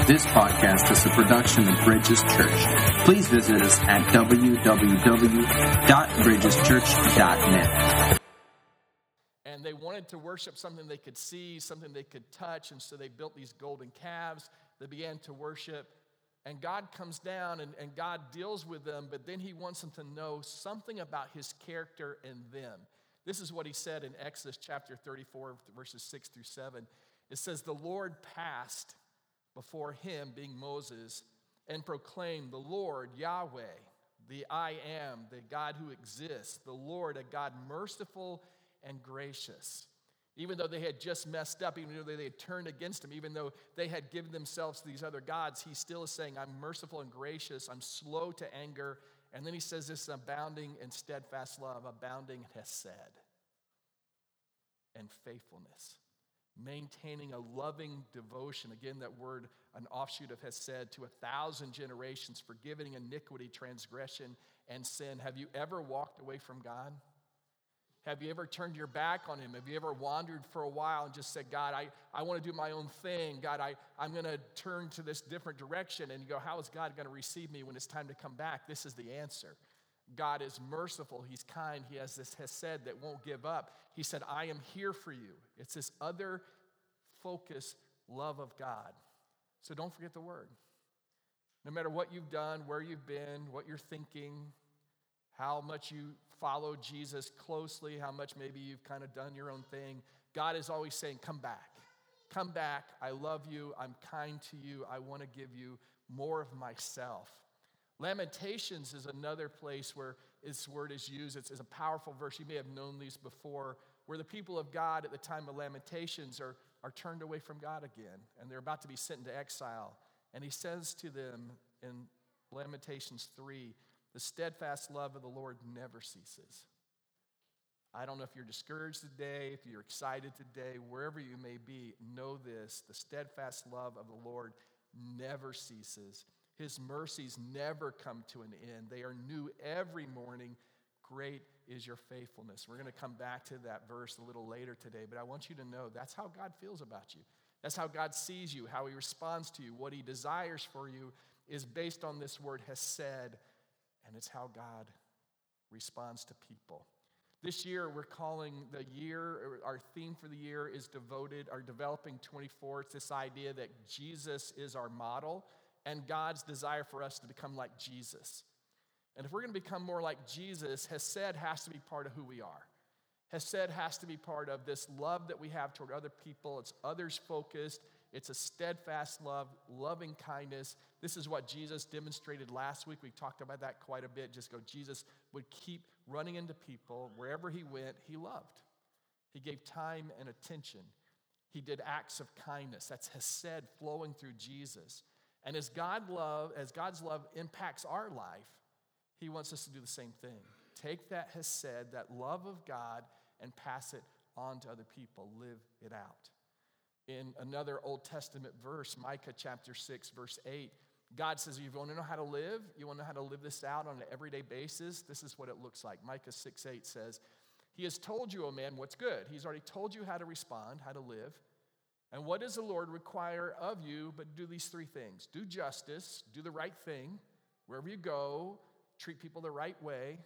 This podcast is a production of Bridges Church. Please visit us at www.bridgeschurch.net. And they wanted to worship something they could see, something they could touch, and so they built these golden calves. They began to worship, and God comes down and God deals with them, but then he wants them to know something about his character and them. This is what he said in Exodus chapter 34, verses 6 through 7. It says, "The Lord passed before him," being Moses, "and proclaimed, 'The Lord, Yahweh, the I am, the God who exists, the Lord, a God merciful and gracious.'" Even though they had just messed up, even though they had turned against him, even though they had given themselves to these other gods, he still is saying, "I'm merciful and gracious, I'm slow to anger." And then he says this, "abounding in steadfast love, abounding in hesed and faithfulness." Maintaining a loving devotion. Again, that word, an offshoot of hesed, to 1,000 generations, forgiving iniquity, transgression, and sin. Have you ever walked away from God? Have you ever turned your back on him? Have you ever wandered for a while and just said, "God, I want to do my own thing. God, I'm going to turn to this different direction." And you go, "How is God going to receive me when it's time to come back?" This is the answer. God is merciful. He's kind. He has this hesed that won't give up. He said, "I am here for you." It's this other focused love of God. So don't forget the word. No matter what you've done, where you've been, what you're thinking, how much you follow Jesus closely, how much maybe you've kind of done your own thing, God is always saying, "Come back. Come back. I love you. I'm kind to you. I want to give you more of myself." Lamentations is another place where this word is used. It's a powerful verse. You may have known these before, where the people of God at the time of Lamentations are turned away from God again, and they're about to be sent into exile. And he says to them in Lamentations 3, "The steadfast love of the Lord never ceases." I don't know if you're discouraged today, if you're excited today, wherever you may be, know this: the steadfast love of the Lord never ceases. His mercies never come to an end. They are new every morning. Great is your faithfulness. We're going to come back to that verse a little later today, but I want you to know that's how God feels about you. That's how God sees you, how he responds to you. What he desires for you is based on this word hesed, and it's how God responds to people. This year, we're calling the year, our theme for the year is devoted, our Developing 24. It's this idea that Jesus is our model, and God's desire for us to become like Jesus. And if we're going to become more like Jesus, hesed has to be part of who we are. Hesed has to be part of this love that we have toward other people. It's others-focused. It's a steadfast love, loving kindness. This is what Jesus demonstrated last week. We talked about that quite a bit. Jesus would keep running into people. Wherever he went, he loved. He gave time and attention. He did acts of kindness. That's hesed flowing through Jesus. And as God's love impacts our life, he wants us to do the same thing. Take that hesed, that love of God, and pass it on to other people. Live it out. In another Old Testament verse, Micah chapter 6, verse 8, God says, "You want to know how to live? You want to know how to live this out on an everyday basis? This is what it looks like." Micah 6:8 says, "He has told you, O man, what's good." He's already told you how to respond, how to live. "And what does the Lord require of you but do these three things? Do justice, do the right thing, wherever you go, treat people the right way,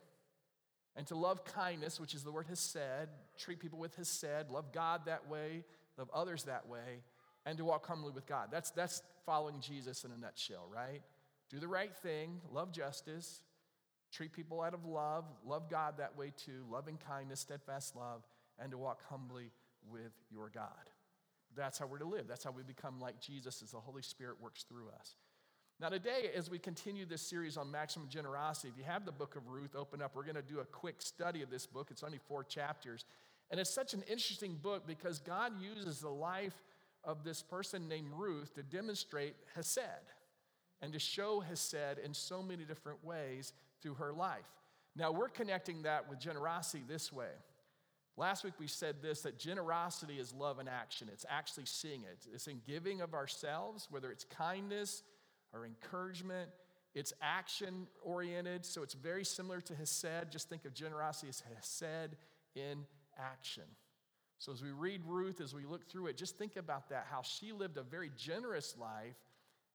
and to love kindness," which is the word hesed, treat people with hesed, love God that way, love others that way, and to walk humbly with God. That's following Jesus in a nutshell, right? Do the right thing, love justice, treat people out of love God that way too, loving kindness, steadfast love, and to walk humbly with your God. That's how we're to live. That's how we become like Jesus as the Holy Spirit works through us. Now today, as we continue this series on maximum generosity, if you have the book of Ruth open up, we're going to do a quick study of this book. It's only 4 chapters. And it's such an interesting book because God uses the life of this person named Ruth to demonstrate hesed and to show hesed in so many different ways through her life. Now we're connecting that with generosity this way. Last week we said this, that generosity is love in action. It's actually seeing it. It's in giving of ourselves, whether it's kindness or encouragement. It's action-oriented, so it's very similar to hesed. Just think of generosity as hesed in action. So as we read Ruth, as we look through it, just think about that, how she lived a very generous life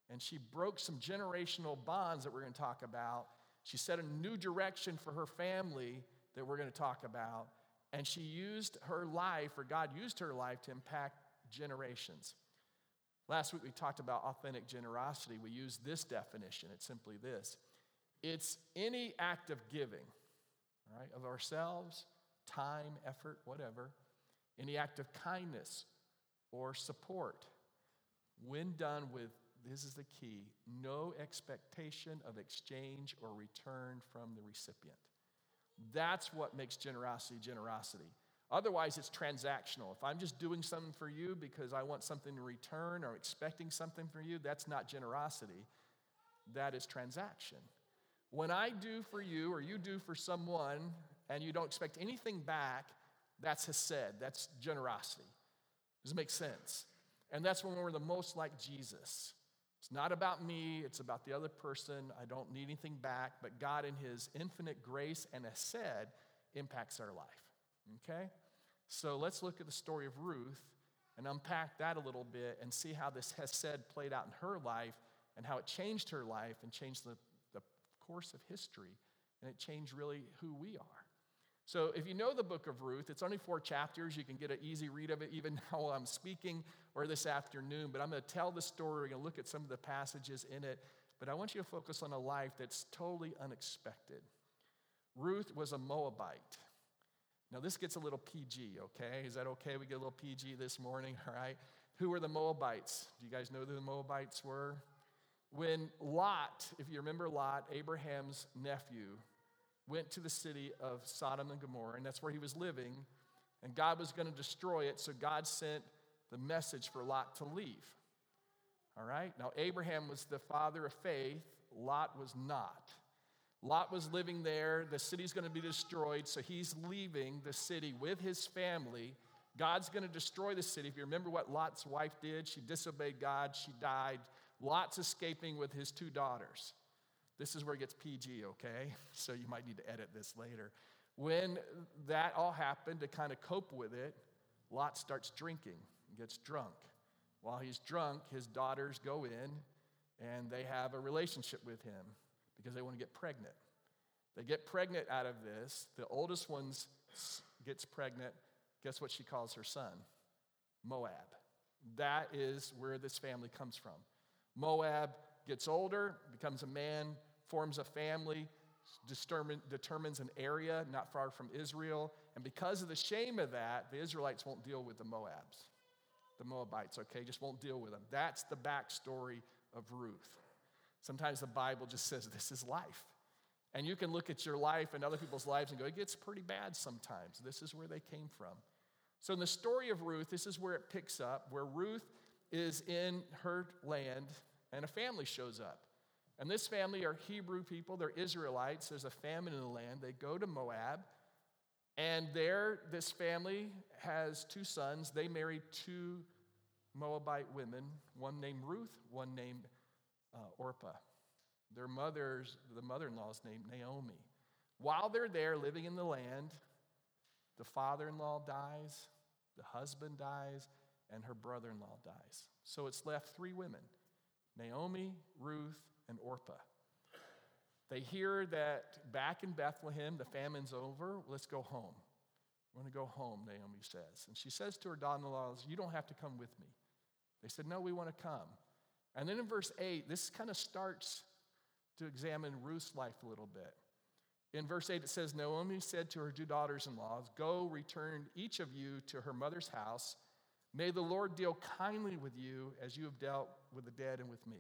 And she broke some generational bonds that we're going to talk about. She set a new direction for her family that we're going to talk about. And she used her life, or God used her life, to impact generations. Last week we talked about authentic generosity. We used this definition. It's simply this. It's any act of giving, right, of ourselves, time, effort, whatever, any act of kindness or support, when done with, this is the key, no expectation of exchange or return from the recipient. That's what makes generosity generosity. Otherwise, it's transactional. If I'm just doing something for you because I want something in return or expecting something from you, that's not generosity. That is transaction. When I do for you or you do for someone and you don't expect anything back, that's hesed. That's generosity. Does it make sense? And that's when we're the most like Jesus. It's not about me. It's about the other person. I don't need anything back. But God, in his infinite grace and hesed, impacts our life. Okay? So let's look at the story of Ruth and unpack that a little bit and see how this hesed played out in her life and how it changed her life and changed the course of history. And it changed really who we are. So if you know the book of Ruth, it's only 4 chapters. You can get an easy read of it even now while I'm speaking or this afternoon. But I'm going to tell the story. We're going to look at some of the passages in it. But I want you to focus on a life that's totally unexpected. Ruth was a Moabite. Now this gets a little PG, okay? Is that okay? We get a little PG this morning, all right? Who were the Moabites? Do you guys know who the Moabites were? When Lot, if you remember Lot, Abraham's nephew, went to the city of Sodom and Gomorrah, and that's where he was living, and God was going to destroy it, so God sent the message for Lot to leave. All right? Now, Abraham was the father of faith. Lot was not. Lot was living there. The city's going to be destroyed, so he's leaving the city with his family. God's going to destroy the city. If you remember what Lot's wife did, she disobeyed God. She died. Lot's escaping with his 2 daughters. This is where it gets PG, okay? So you might need to edit this later. When that all happened, to kind of cope with it, Lot starts drinking and gets drunk. While he's drunk, his daughters go in and they have a relationship with him because they want to get pregnant. They get pregnant out of this. The oldest one gets pregnant. Guess what she calls her son? Moab. That is where this family comes from. Moab gets older, becomes a man, forms a family, determines an area not far from Israel. And because of the shame of that, the Israelites won't deal with the Moabites, okay? Just won't deal with them. That's the backstory of Ruth. Sometimes the Bible just says this is life. And you can look at your life and other people's lives and go, it gets pretty bad sometimes. This is where they came from. So in the story of Ruth, this is where it picks up, where Ruth is in her land and a family shows up. And this family are Hebrew people. They're Israelites. There's a famine in the land. They go to Moab. And there, this family has 2 sons. They married 2 Moabite women, one named Ruth, one named Orpah. The mother-in-law is named Naomi. While they're there living in the land, the father-in-law dies, the husband dies, and her brother-in-law dies. So it's left 3 women, Naomi, Ruth, and Orpah. They hear that back in Bethlehem, the famine's over. Let's go home. We're going to go home, Naomi says. And she says to her daughter-in-laws, you don't have to come with me. They said, no, we want to come. And then in verse 8, this kind of starts to examine Ruth's life a little bit. In verse 8, it says, Naomi said to her 2 daughters-in-law, go, return each of you to her mother's house. May the Lord deal kindly with you as you have dealt with the dead and with me.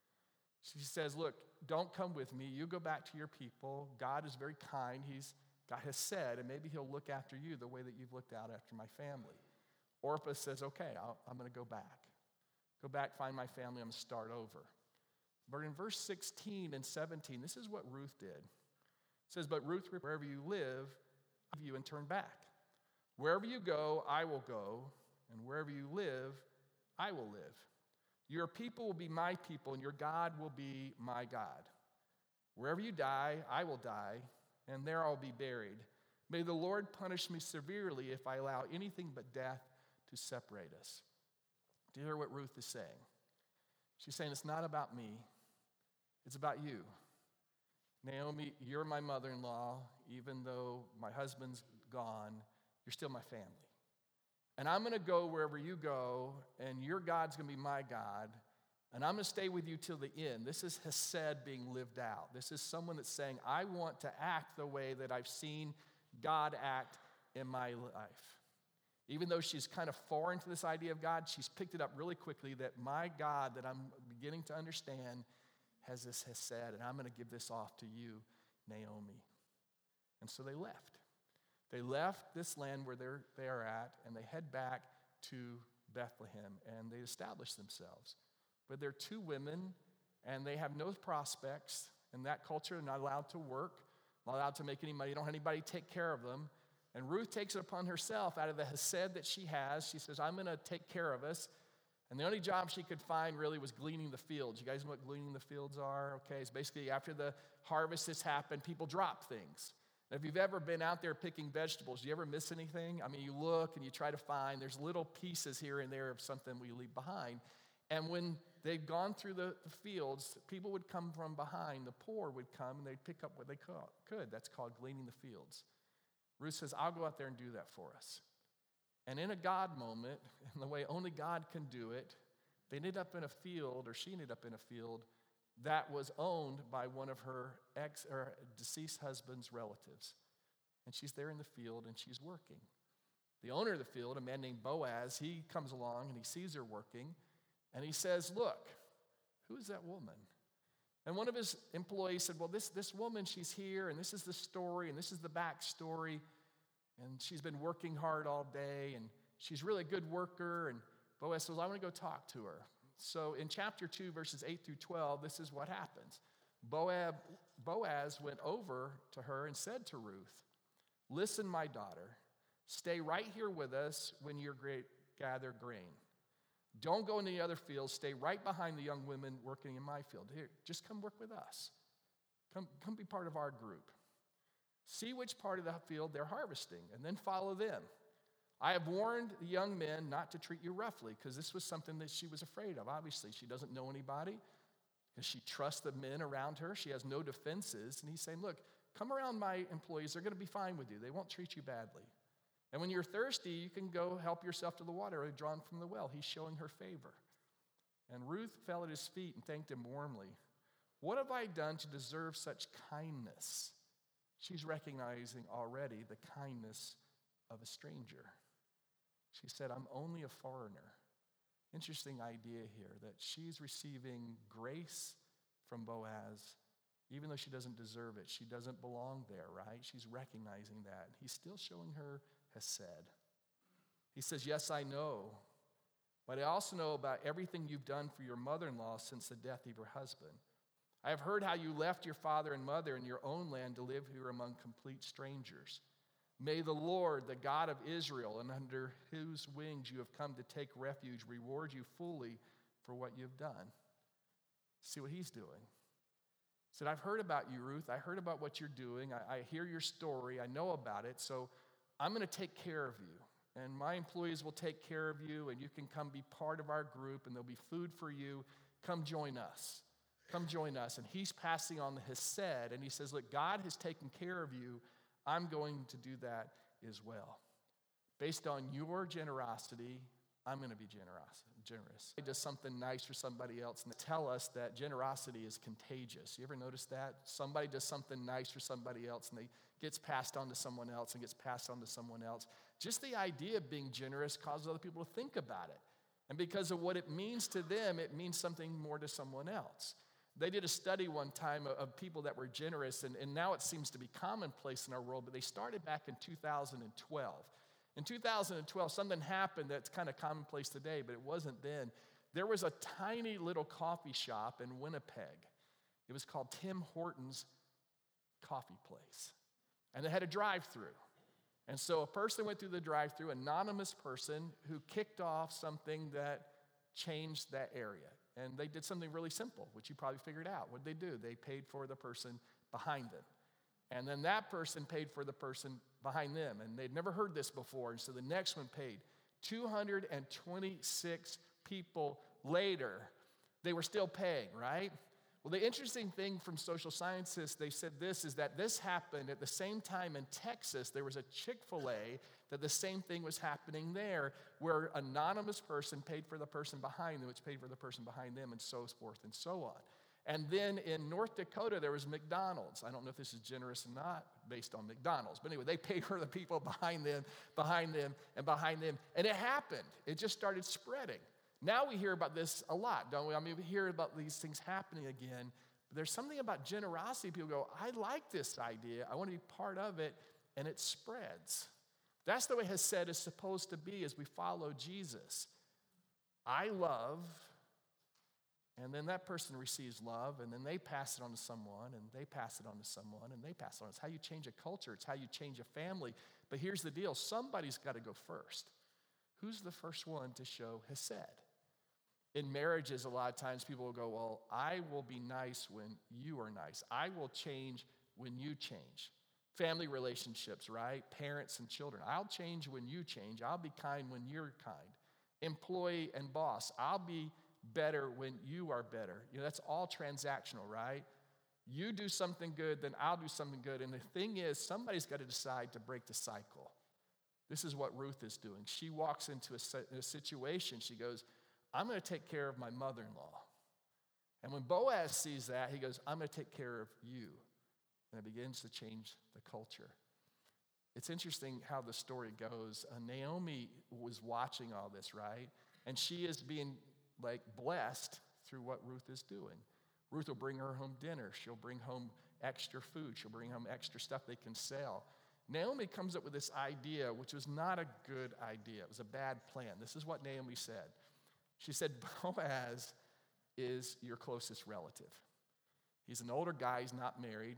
She says, look, don't come with me. You go back to your people. God is very kind. God has said, and maybe he'll look after you the way that you've looked out after my family. Orpah says, okay, I'm going to go back. Go back, find my family. I'm going to start over. But in verse 16 and 17, this is what Ruth did. It says, but Ruth, wherever you live, leave you and turn back. Wherever you go, I will go, and wherever you live, I will live. Your people will be my people, and your God will be my God. Wherever you die, I will die, and there I'll be buried. May the Lord punish me severely if I allow anything but death to separate us. Do you hear what Ruth is saying? She's saying, it's not about me. It's about you. Naomi, you're my mother-in-law. Even though my husband's gone, you're still my family. And I'm going to go wherever you go, and your God's going to be my God, and I'm going to stay with you till the end. This is Hesed being lived out. This is someone that's saying, I want to act the way that I've seen God act in my life. Even though she's kind of foreign to this idea of God, she's picked it up really quickly that my God that I'm beginning to understand has this Hesed, and I'm going to give this off to you, Naomi. And so they left. They left this land where they are at, and they head back to Bethlehem, and they establish themselves. But they're two women, and they have no prospects. In that culture, they're not allowed to work, not allowed to make any money. They don't have anybody take care of them. And Ruth takes it upon herself out of the Hesed that she has. She says, I'm going to take care of us. And the only job she could find really was gleaning the fields. You guys know what gleaning the fields are? Okay, it's basically after the harvest has happened, people drop things. If you've ever been out there picking vegetables, do you ever miss anything? I mean, you look and you try to find, there's little pieces here and there of something we leave behind. And when they'd gone through the fields, people would come from behind. The poor would come and they'd pick up what they could. That's called gleaning the fields. Ruth says, I'll go out there and do that for us. And in a God moment, in the way only God can do it, they ended up in a field, or she ended up in a field that was owned by one of her deceased husband's relatives. And she's there in the field and she's working. The owner of the field, a man named Boaz, he comes along and he sees her working and he says, look, who is that woman? And one of his employees said, well, this woman, she's here, and this is the story, and this is the backstory, and she's been working hard all day, and she's really a good worker. And Boaz says, I want to go talk to her. So in chapter 2, verses 8 through 12, this is what happens. Boaz went over to her and said to Ruth, listen, my daughter, stay right here with us when you gather grain. Don't go into the other fields. Stay right behind the young women working in my field. Here, just come work with us. Come be part of our group. See which part of the field they're harvesting, and then follow them. I have warned the young men not to treat you roughly, because this was something that she was afraid of. Obviously, she doesn't know anybody, because she trusts the men around her. She has no defenses. And he's saying, look, come around my employees. They're going to be fine with you. They won't treat you badly. And when you're thirsty, you can go help yourself to the water or drawn from the well. He's showing her favor. And Ruth fell at his feet and thanked him warmly. What have I done to deserve such kindness? She's recognizing already the kindness of a stranger. She said, I'm only a foreigner. Interesting idea here that she's receiving grace from Boaz, even though she doesn't deserve it. She doesn't belong there, right? She's recognizing that. He's still showing her Hesed. He says, yes, I know, but I also know about everything you've done for your mother-in-law since the death of your husband. I have heard how you left your father and mother in your own land to live here among complete strangers. May the Lord, the God of Israel, and under whose wings you have come to take refuge, reward you fully for what you've done. See what he's doing. He said, I've heard about you, Ruth. I heard about what you're doing. I hear your story. I know about it. So I'm going to take care of you. And my employees will take care of you, and you can come be part of our group, and there'll be food for you. Come join us. Come join us. And he's passing on the Hesed, and he says, look, God has taken care of you. I'm going to do that as well. Based on your generosity, I'm going to be generous. He does something nice for somebody else, and they tell us that generosity is contagious. You ever notice that? Somebody does something nice for somebody else, and it gets passed on to someone else and gets passed on to someone else. Just the idea of being generous causes other people to think about it. And because of what it means to them, it means something more to someone else. They did a study one time of people that were generous, and now it seems to be commonplace in our world, but they started back in 2012. In 2012, something happened that's kind of commonplace today, but it wasn't then. There was a tiny little coffee shop in Winnipeg. It was called Tim Hortons Coffee Place. And they had a drive-through. And so a person went through the drive-through, anonymous person who kicked off something that changed that area. And they did something really simple, which you probably figured out. What did they do? They paid for the person behind them. And then that person paid for the person behind them. And they'd never heard this before. And so the next one paid. 226 people later, They were still paying, right? Well, the interesting thing from social scientists, they said this, is that this happened at the same time in Texas. There was a Chick-fil-A that the same thing was happening there, where an anonymous person paid for the person behind them, which paid for the person behind them, and so forth and so on. And then in North Dakota, there was McDonald's. I don't know if this is generous or not based on McDonald's. But anyway, they paid for the people behind them, and behind them. And it happened. It just started spreading. Now we hear about this a lot, don't we? I mean, we hear about these things happening again. But there's something about generosity. People go, I like this idea. I want to be part of it. And it spreads. That's the way Hesed is supposed to be as we follow Jesus. I love. And then that person receives love, and then they pass it on to someone, and they pass it on to someone, and they pass it on. It's how you change a culture. It's how you change a family. But here's the deal. Somebody's got to go first. Who's the first one to show Hesed? In marriages, a lot of times people will go, well, I will be nice when you are nice. I will change when you change. Family relationships, right? Parents and children. I'll change when you change. I'll be kind when you're kind. Employee and boss. I'll be better when you are better. You know, that's all transactional, right? You do something good, then I'll do something good. And the thing is, somebody's got to decide to break the cycle. This is what Ruth is doing. She walks into a situation. She goes, I'm going to take care of my mother-in-law. And when Boaz sees that, he goes, I'm going to take care of you. And it begins to change the culture. It's interesting how the story goes. Naomi was watching all this, right? And she is being blessed through what Ruth is doing. Ruth will bring her home dinner. She'll bring home extra food. She'll bring home extra stuff they can sell. Naomi comes up with this idea, which was not a good idea. It was a bad plan. This is what Naomi said. She said, Boaz is your closest relative. He's an older guy. He's not married.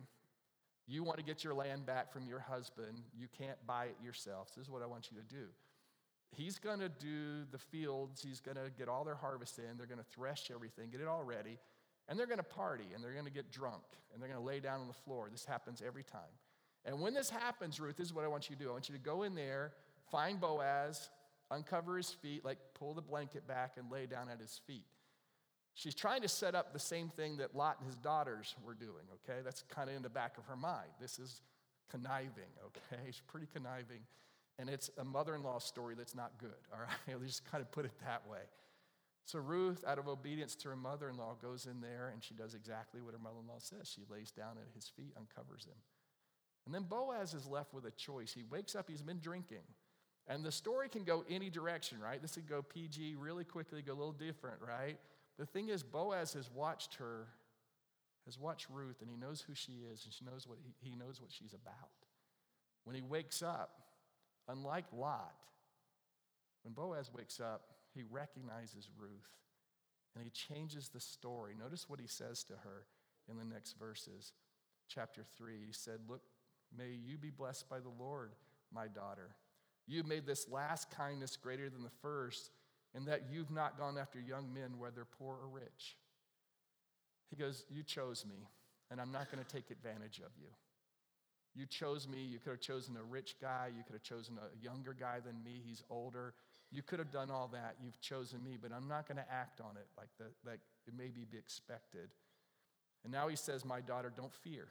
You want to get your land back from your husband. You can't buy it yourself. This is what I want you to do. He's going to do the fields. He's going to get all their harvest in. They're going to thresh everything, get it all ready. And they're going to party, and they're going to get drunk, and they're going to lay down on the floor. This happens every time. And when this happens, Ruth, this is what I want you to do. I want you to go in there, find Boaz, uncover his feet, pull the blanket back and lay down at his feet. She's trying to set up the same thing that Lot and his daughters were doing, okay? That's kind of in the back of her mind. This is conniving, okay? She's pretty conniving. And it's a mother-in-law story that's not good, all right? Let's just kind of put it that way. So Ruth, out of obedience to her mother-in-law, goes in there and she does exactly what her mother-in-law says. She lays down at his feet, uncovers him. And then Boaz is left with a choice. He wakes up, he's been drinking. And the story can go any direction, right? This could go PG really quickly, go a little different, right? The thing is, Boaz has watched Ruth, and he knows who she is, and he knows what she's about. When he wakes up, unlike Lot, when Boaz wakes up, he recognizes Ruth, and he changes the story. Notice what he says to her in the next verses. Chapter 3, he said, look, may you be blessed by the Lord, my daughter. You made this last kindness greater than the first, in that you've not gone after young men, whether poor or rich. He goes, you chose me, and I'm not going to take advantage of you. You chose me. You could have chosen a rich guy. You could have chosen a younger guy than me. He's older. You could have done all that. You've chosen me, but I'm not going to act on it like it may be expected. And now he says, my daughter, don't fear.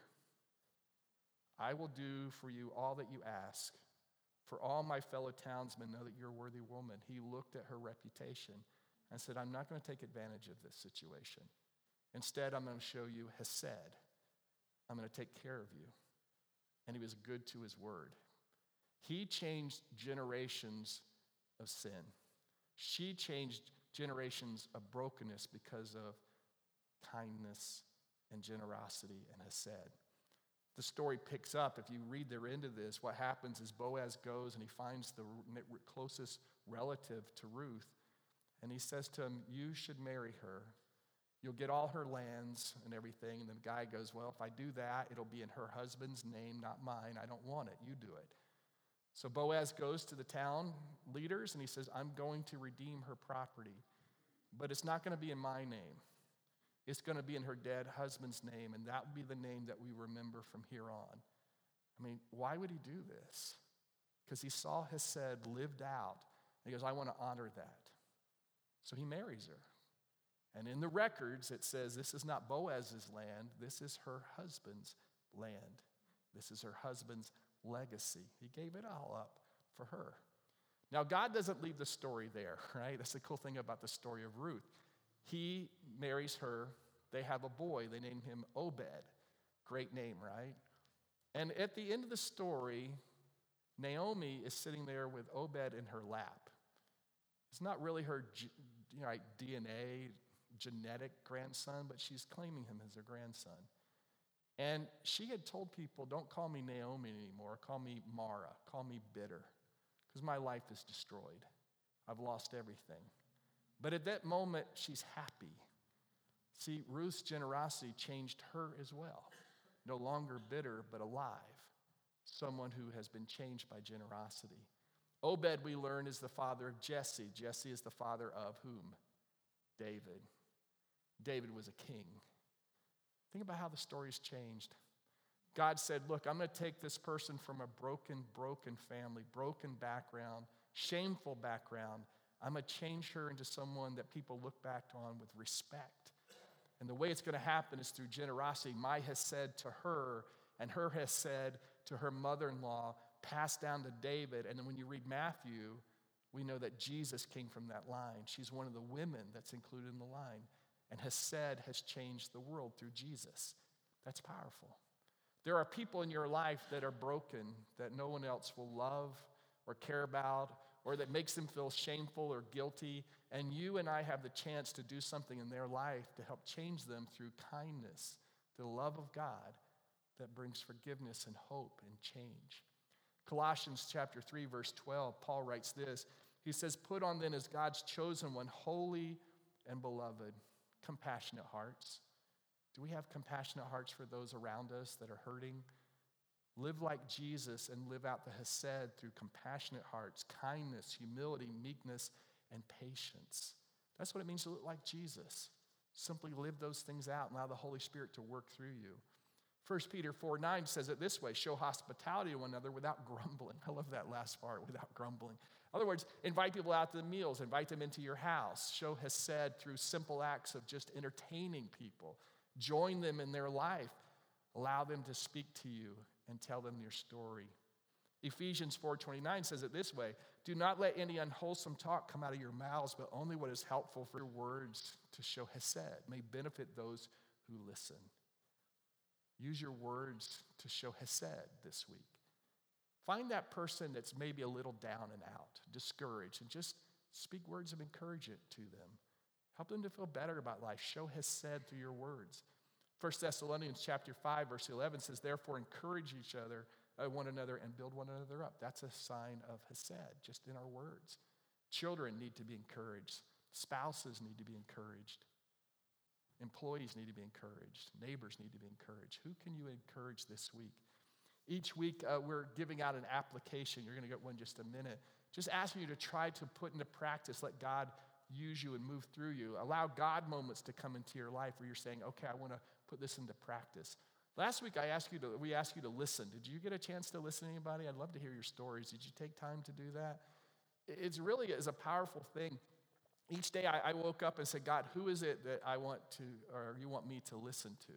I will do for you all that you ask. For all my fellow townsmen know that you're a worthy woman. He looked at her reputation and said, I'm not going to take advantage of this situation. Instead, I'm going to show you Hesed. I'm going to take care of you. And he was good to his word. He changed generations of sin. She changed generations of brokenness because of kindness and generosity and Hesed. The story picks up. If you read the end of this, what happens is Boaz goes and he finds the closest relative to Ruth, and he says to him, you should marry her. You'll get all her lands and everything. And the guy goes, well, if I do that, it'll be in her husband's name, not mine. I don't want it. You do it. So Boaz goes to the town leaders and he says, I'm going to redeem her property, but it's not going to be in my name. It's going to be in her dead husband's name, and that will be the name that we remember from here on. I mean, why would he do this? Because he saw Hesed lived out. And he goes, I want to honor that. So he marries her. And in the records, it says this is not Boaz's land, this is her husband's land. This is her husband's legacy. He gave it all up for her. Now, God doesn't leave the story there, right? That's the cool thing about the story of Ruth. He marries her. They have a boy. They name him Obed. Great name, right? And at the end of the story, Naomi is sitting there with Obed in her lap. It's not really her DNA, genetic grandson, but she's claiming him as her grandson. And she had told people, don't call me Naomi anymore. Call me Mara. Call me bitter. Because my life is destroyed. I've lost everything. But at that moment, she's happy. See, Ruth's generosity changed her as well. No longer bitter, but alive. Someone who has been changed by generosity. Obed, we learn, is the father of Jesse. Jesse is the father of whom? David. David was a king. Think about how the story's changed. God said, look, I'm going to take this person from a broken family, broken background, shameful background. I'm going to change her into someone that people look back on with respect. And the way it's going to happen is through generosity. My hesed to her, and her hesed to her mother-in-law, passed down to David. And then when you read Matthew, we know that Jesus came from that line. She's one of the women that's included in the line. And hesed has changed the world through Jesus. That's powerful. There are people in your life that are broken, that no one else will love or care about, or that makes them feel shameful or guilty. And you and I have the chance to do something in their life to help change them through kindness, the love of God that brings forgiveness and hope and change. Colossians chapter 3, verse 12, Paul writes this. He says, put on then as God's chosen one, holy and beloved, compassionate hearts. Do we have compassionate hearts for those around us that are hurting? Live like Jesus and live out the hesed through compassionate hearts, kindness, humility, meekness, and patience. That's what it means to look like Jesus. Simply live those things out and allow the Holy Spirit to work through you. 1 Peter 4:9 says it this way, show hospitality to one another without grumbling. I love that last part, without grumbling. In other words, invite people out to the meals, invite them into your house. Show hesed through simple acts of just entertaining people. Join them in their life. Allow them to speak to you and tell them your story. Ephesians 4:29 says it this way, do not let any unwholesome talk come out of your mouths, but only what is helpful for your words to show hesed, may benefit those who listen. Use your words to show hesed this week. Find that person that's maybe a little down and out, discouraged, and just speak words of encouragement to them. Help them to feel better about life. Show hesed through your words. 1 Thessalonians chapter 5, verse 11 says, therefore encourage each other, one another, and build one another up. That's a sign of hesed, just in our words. Children need to be encouraged. Spouses need to be encouraged. Employees need to be encouraged. Neighbors need to be encouraged. Who can you encourage this week? Each week, we're giving out an application. You're going to get one in just a minute. Just asking you to try to put into practice, let God use you and move through you. Allow God moments to come into your life where you're saying, okay, I want to put this into practice. Last week, we asked you to listen. Did you get a chance to listen to anybody? I'd love to hear your stories. Did you take time to do that? It really is a powerful thing. Each day I woke up and said, God, who is it that I want to, or you want me to listen to?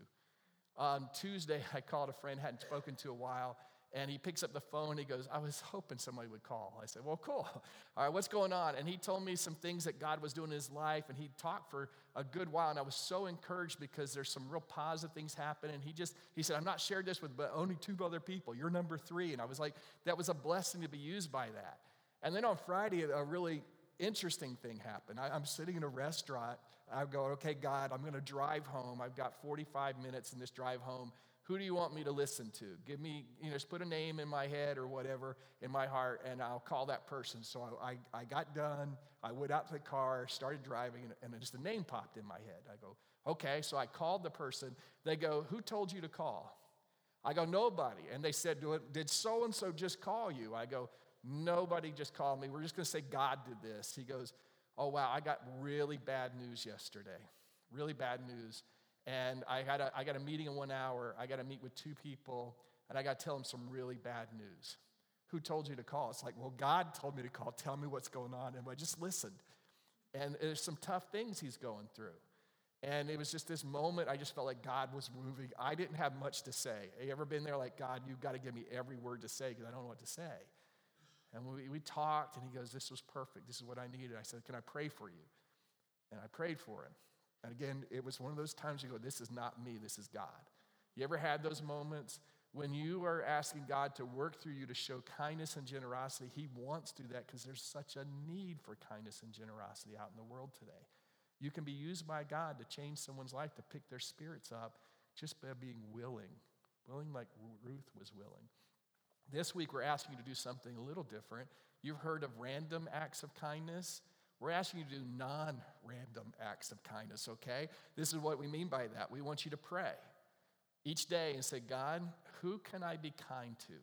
On Tuesday, I called a friend, hadn't spoken to a while, and he picks up the phone. He goes, I was hoping somebody would call. I said, well, cool. All right, what's going on? And he told me some things that God was doing in his life, and he talked for a good while, and I was so encouraged because there's some real positive things happening. He said, I've not shared this with but only 2 other people. You're number 3. And I was like, that was a blessing to be used by that. And then on Friday, a really interesting thing happened. I'm sitting in a restaurant. I go, okay, God, I'm going to drive home. I've got 45 minutes in this drive home. Who do you want me to listen to? Give me, just put a name in my head or whatever in my heart, and I'll call that person. So I got done. I went out to the car, started driving, and just a name popped in my head. I go, okay. So I called the person. They go, who told you to call? I go, nobody. And they said, did so-and-so just call you? I go, nobody just called me. We're just going to say God did this. He goes, oh, wow, I got really bad news yesterday. Really bad news. And I got a meeting in 1 hour. I got to meet with 2 people, and I got to tell them some really bad news. Who told you to call? It's like, well, God told me to call. Tell me what's going on. And I just listened. And there's some tough things he's going through. And it was just this moment, I just felt like God was moving. I didn't have much to say. Have you ever been there like, God, you've got to give me every word to say because I don't know what to say? And we talked, and he goes, this was perfect. This is what I needed. I said, can I pray for you? And I prayed for him. And again, it was one of those times you go, this is not me, this is God. You ever had those moments when you are asking God to work through you to show kindness and generosity? He wants to do that because there's such a need for kindness and generosity out in the world today. You can be used by God to change someone's life, to pick their spirits up, just by being willing like Ruth was willing. This week, we're asking you to do something a little different. You've heard of random acts of kindness. We're asking you to do non-random acts of kindness, okay? This is what we mean by that. We want you to pray each day and say, God, who can I be kind to?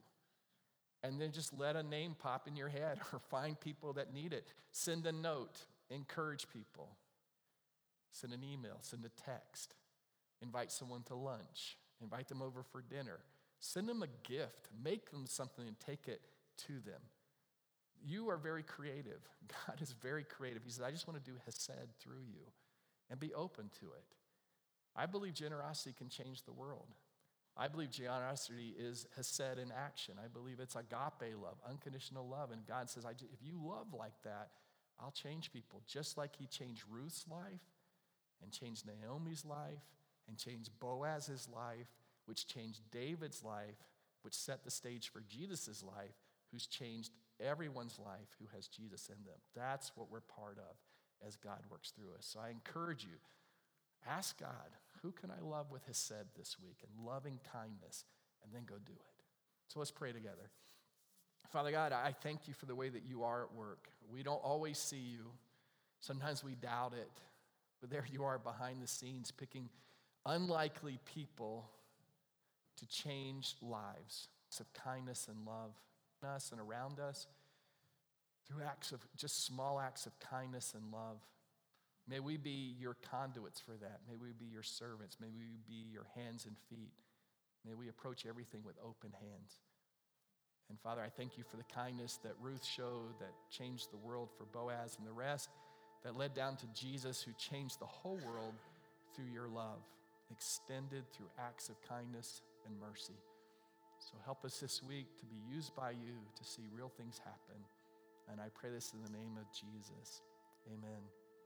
And then just let a name pop in your head or find people that need it. Send a note, encourage people. Send an email, send a text, invite someone to lunch, invite them over for dinner, send them a gift, make them something and take it to them. You are very creative. God is very creative. He says, I just want to do hesed through you and be open to it. I believe generosity can change the world. I believe generosity is hesed in action. I believe it's agape love, unconditional love. And God says, if you love like that, I'll change people. Just like he changed Ruth's life, and changed Naomi's life, and changed Boaz's life, which changed David's life, which set the stage for Jesus' life, who's changed everyone's life who has Jesus in them. That's what we're part of as God works through us. So I encourage you, ask God, who can I love with hesed this week and loving kindness, and then go do it. So let's pray together. Father God, I thank you for the way that you are at work. We don't always see you. Sometimes we doubt it. But there you are behind the scenes, picking unlikely people to change lives of kindness and love in us and around us through just small acts of kindness and love. May we be your conduits for that. May we be your servants. May we be your hands and feet. May we approach everything with open hands. And Father, I thank you for the kindness that Ruth showed that changed the world for Boaz and the rest, that led down to Jesus, who changed the whole world through your love, extended through acts of kindness and mercy. So help us this week to be used by you to see real things happen. And I pray this in the name of Jesus. Amen.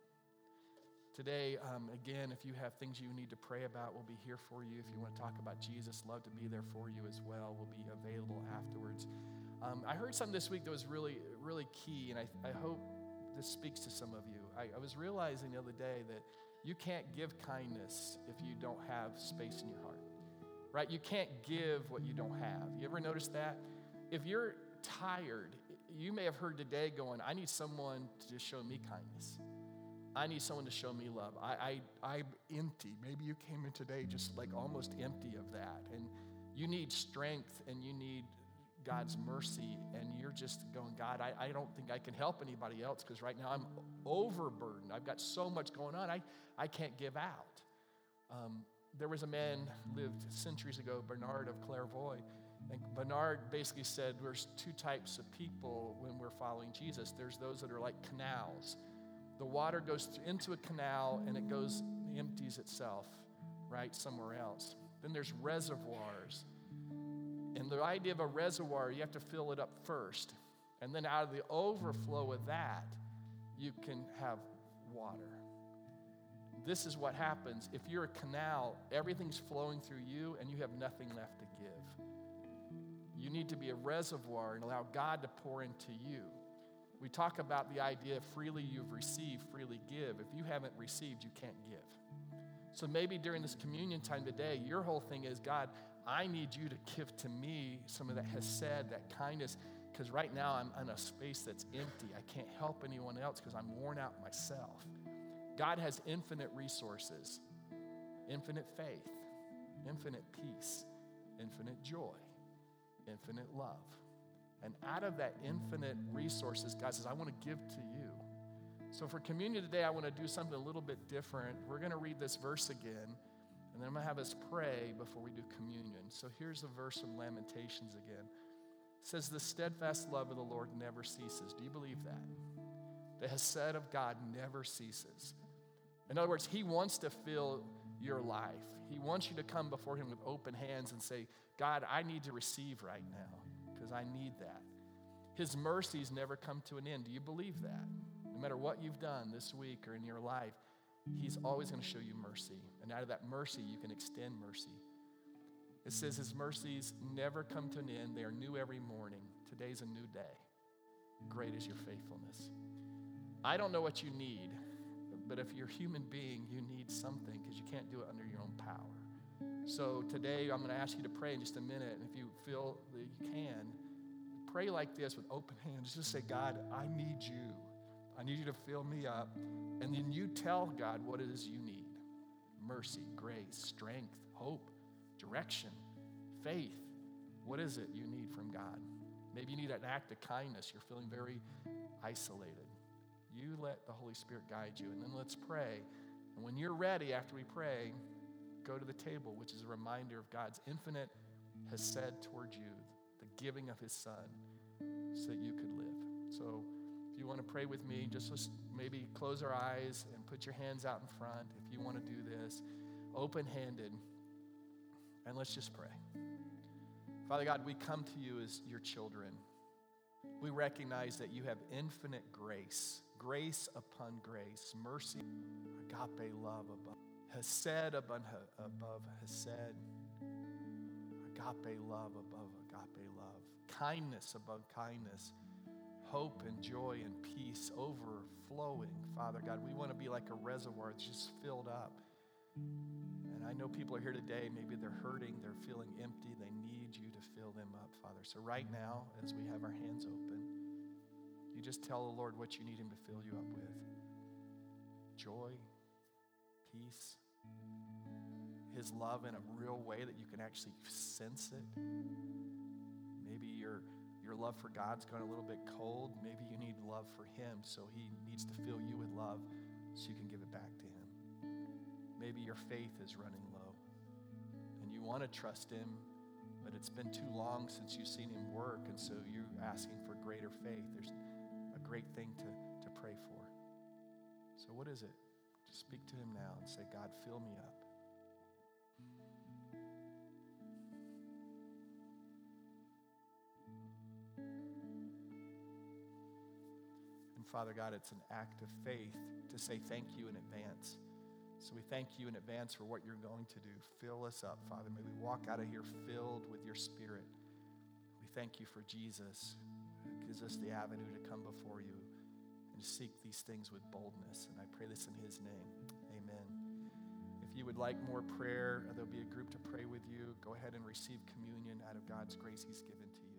Today, again, if you have things you need to pray about, we'll be here for you. If you want to talk about Jesus, love to be there for you as well. We'll be available afterwards. I heard something this week that was really, really key, and I hope this speaks to some of you. I was realizing the other day that you can't give kindness if you don't have space in your heart, right? You can't give what you don't have. You ever notice that? If you're tired, you may have heard today going, I need someone to just show me kindness. I need someone to show me love. I'm empty. Maybe you came in today just like almost empty of that. And you need strength and you need God's mercy, and you're just going, God, I don't think I can help anybody else because right now I'm overburdened. I've got so much going on. I can't give out. There was a man lived centuries ago, Bernard of Clairvaux, and Bernard basically said there's two types of people when we're following Jesus. There's those that are like canals. The water goes into a canal and it empties itself, right, somewhere else. Then there's reservoirs. And the idea of a reservoir, you have to fill it up first. And then out of the overflow of that, you can have water. This is what happens. If you're a canal, everything's flowing through you and you have nothing left to give. You need to be a reservoir and allow God to pour into you. We talk about the idea of freely you've received, freely give. If you haven't received, you can't give. So maybe during this communion time today, your whole thing is, God, I need you to give to me some of that hesed, that kindness, because right now I'm in a space that's empty. I can't help anyone else because I'm worn out myself. God has infinite resources, infinite faith, infinite peace, infinite joy, infinite love. And out of that infinite resources, God says, I want to give to you. So for communion today, I want to do something a little bit different. We're going to read this verse again, and then I'm going to have us pray before we do communion. So here's a verse from Lamentations again. It says, the steadfast love of the Lord never ceases. Do you believe that? The hesed of God never ceases. In other words, he wants to fill your life. He wants you to come before him with open hands and say, God, I need to receive right now because I need that. His mercies never come to an end. Do you believe that? No matter what you've done this week or in your life, he's always going to show you mercy. And out of that mercy, you can extend mercy. It says his mercies never come to an end. They are new every morning. Today's a new day. Great is your faithfulness. I don't know what you need, but if you're a human being, you need something because you can't do it under your own power. So today, I'm going to ask you to pray in just a minute. And if you feel that you can, pray like this with open hands. Just say, God, I need you. I need you to fill me up. And then you tell God what it is you need. Mercy, grace, strength, hope, direction, faith. What is it you need from God? Maybe you need an act of kindness. You're feeling very isolated. You let the Holy Spirit guide you. And then let's pray. And when you're ready, after we pray, go to the table, which is a reminder of God's infinite hesed toward you, the giving of his son, so that you could live. So if you want to pray with me, just maybe close our eyes and put your hands out in front if you want to do this, open-handed, and let's just pray. Father God, we come to you as your children. We recognize that you have infinite grace, grace upon grace, mercy, agape love above, hesed above hesed, agape love above agape love, kindness above kindness, hope and joy and peace overflowing. Father God, we want to be like a reservoir that's just filled up. And I know people are here today, maybe they're hurting, they're feeling empty, they need you to fill them up, Father. So right now, as we have our hands open, you just tell the Lord what you need him to fill you up with. Joy, peace, his love in a real way that you can actually sense it. Maybe your love for God's gone a little bit cold. Maybe you need love for him, so he needs to fill you with love so you can give it back to him. Maybe your faith is running low and you want to trust him, but it's been too long since you've seen him work, and so you're asking for greater faith. There's a great thing to pray for. So what is it? Just speak to him now and say, God, fill me up. And Father God, it's an act of faith to say thank you in advance. So we thank you in advance for what you're going to do. Fill us up, Father. May we walk out of here filled with your Spirit. We thank you for Jesus, who gives us the avenue to come before you and seek these things with boldness. And I pray this in his name. Amen. If you would like more prayer, there'll be a group to pray with you. Go ahead and receive communion out of God's grace he's given to you.